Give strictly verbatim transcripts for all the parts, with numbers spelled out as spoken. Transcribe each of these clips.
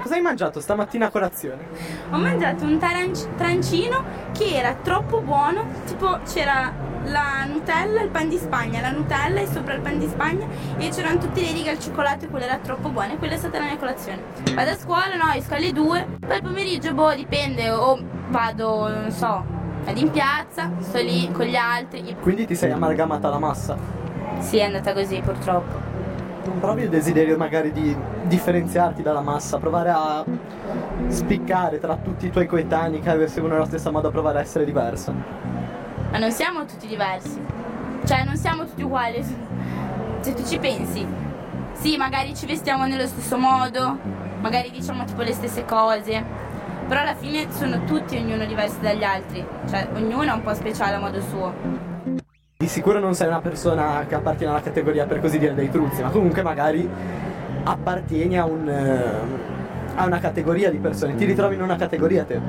cosa hai mangiato stamattina a colazione? Ho mangiato un taranci- trancino che era troppo buono, tipo c'era la Nutella, il pan di Spagna, la Nutella e sopra il pan di Spagna e c'erano tutte le righe al cioccolato e quella era troppo buona e quella è stata la mia colazione. Vado a scuola, no, esco alle due, poi il pomeriggio, boh, dipende, o vado, non so, vado in piazza, sto lì con gli altri. Quindi ti sei amalgamata alla massa? Sì, è andata così purtroppo. Non provi il desiderio magari di differenziarti dalla massa, provare a spiccare tra tutti i tuoi coetanei che seguono la stessa moda, provare a essere diversa? Ma non siamo tutti diversi, cioè non siamo tutti uguali, se tu ci pensi. Sì, magari ci vestiamo nello stesso modo, magari diciamo tipo le stesse cose, però alla fine sono tutti ognuno diversi dagli altri, cioè ognuno è un po' speciale a modo suo. Di sicuro non sei una persona che appartiene alla categoria, per così dire, dei truzzi, ma comunque magari appartieni a un eh, a una categoria di persone. Ti ritrovi in una categoria te?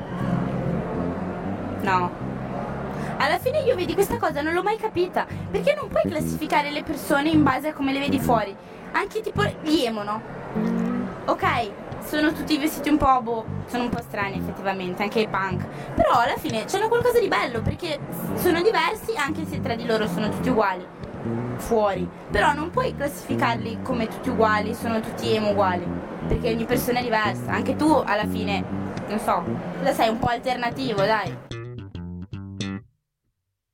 No. Alla fine io vedi questa cosa non l'ho mai capita, perché non puoi classificare le persone in base a come le vedi fuori. Anche tipo gli emo, no? Ok, sono tutti vestiti un po', boh, sono un po' strani effettivamente, anche i punk. Però alla fine c'hanno qualcosa di bello, perché sono diversi anche se tra di loro sono tutti uguali. Fuori. Però non puoi classificarli come tutti uguali, sono tutti emo uguali. Perché ogni persona è diversa. Anche tu alla fine, non so, la sei un po' alternativo, dai.